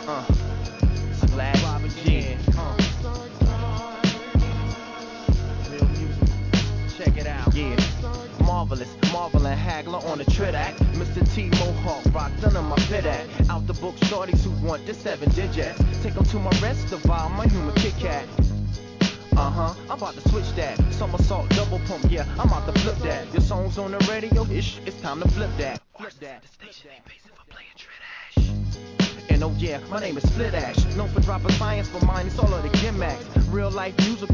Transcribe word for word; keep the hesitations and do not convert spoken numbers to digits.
Uh, I'm glad Robin G. Uh. Real music. Check it out. Yeah. Marvelous, Marvel and Hagler on the Tridac. Mister T Mohawk rocked under my pit at. Out the book, shorties who want the seven digits. Take them to my rest of all my human Kit Kat. Uh-huh, I'm about to switch that. Somersault, double pump, yeah, I'm about to flip that. Your song's on the radio, ish, it's time to flip that. Flip that. The station ain't pacing for playing Tridash. And oh yeah, my name is Split Ash. Known for dropping science for mine, it's all of the gimmacks. Real life music.